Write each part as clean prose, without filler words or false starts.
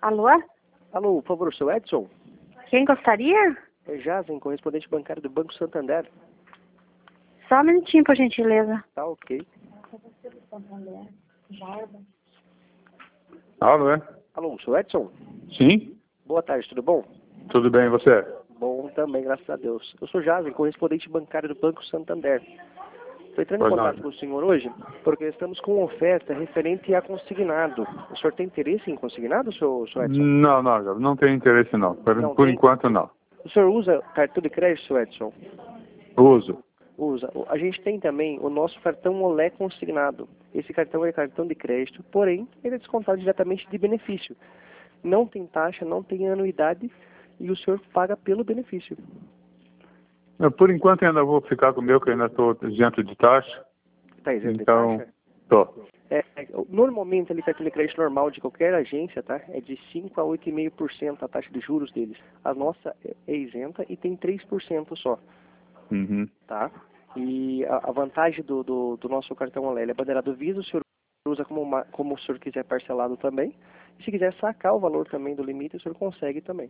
Alô? Alô, por favor, seu Edson? Quem gostaria? É Jazen, correspondente bancário do Banco Santander. Só um minutinho, por gentileza. Tá ok. Alô, é? Alô, seu Edson? Sim? Boa tarde, tudo bom? Tudo bem, e você? Bom também, graças a Deus. Eu sou Jazen, correspondente bancário do Banco Santander. Estou entrando em Pois contato não. com o senhor hoje porque estamos com uma oferta referente a consignado. O senhor tem interesse em consignado, seu Edson? Não tenho interesse não. Não Por tem? enquanto não. O senhor usa cartão de crédito, seu Edson? Uso. Usa. A gente tem também o nosso cartão Olé consignado. Esse cartão é cartão de crédito, porém, ele é descontado diretamente de benefício. Não tem taxa, não tem anuidade e o senhor paga pelo benefício. Por enquanto ainda vou ficar com o meu, que ainda estou isento de taxa. Está isento Então, de taxa? tô. Normalmente, ali, cartão de crédito normal de qualquer agência, tá? É de 5 a 8,5% a taxa de juros deles. A nossa é isenta e tem 3% só. Uhum. Tá? E a vantagem do nosso cartão Olé, ele é bandeirado Visa, o senhor usa como o senhor quiser parcelado também. E se quiser sacar o valor também do limite, o senhor consegue também.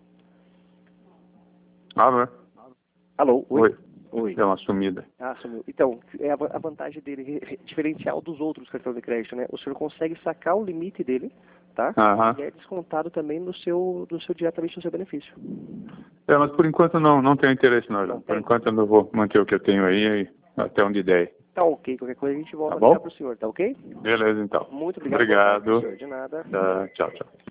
Alô, é? Alô? Oi? Oi. Deu uma sumida. Ah, sumiu. Então, a vantagem dele é diferencial dos outros cartões de crédito, né? O senhor consegue sacar o limite dele, tá? Aham. E é descontado também diretamente no seu benefício. Mas por enquanto não tenho interesse não, João. Não Por tem? enquanto eu não vou manter o que eu tenho aí até onde der. Tá ok. Qualquer coisa a gente volta Tá a bom? ligar pro senhor, tá ok? Beleza, então. Muito obrigado. Boa tarde pro Obrigado. senhor. De nada. Tá, tchau, tchau.